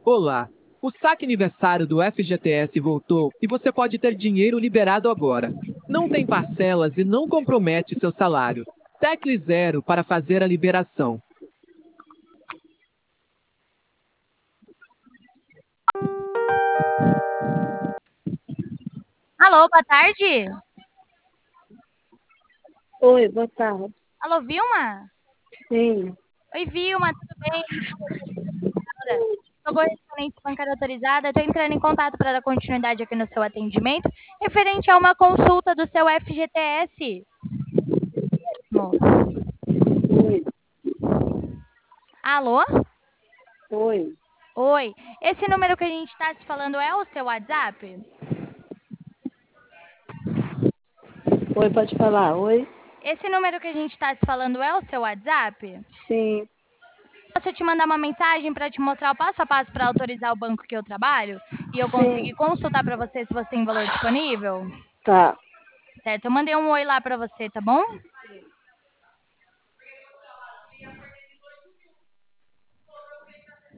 Olá! O saque aniversário do FGTS voltou e você pode ter dinheiro liberado agora. Não tem parcelas e não compromete seu salário. Tecle 0 para fazer a liberação. Alô, boa tarde. Oi, boa tarde. Alô, Vilma? Sim, Oi, Vilma, tudo bem? Sou correspondente bancária autorizada. Estou entrando em contato para dar continuidade aqui no seu atendimento, referente a uma consulta do seu FGTS. oi, Alô? oi. Oi. Esse número que a gente está se falando é o seu WhatsApp? Oi, pode falar. Oi? Esse número que a gente está se falando é o seu WhatsApp? Sim, Posso te mandar uma mensagem para te mostrar o passo a passo para autorizar o banco que eu trabalho e eu sim. conseguir consultar para você se você tem valor disponível? Tá, Certo, eu mandei um oi lá para você, tá bom?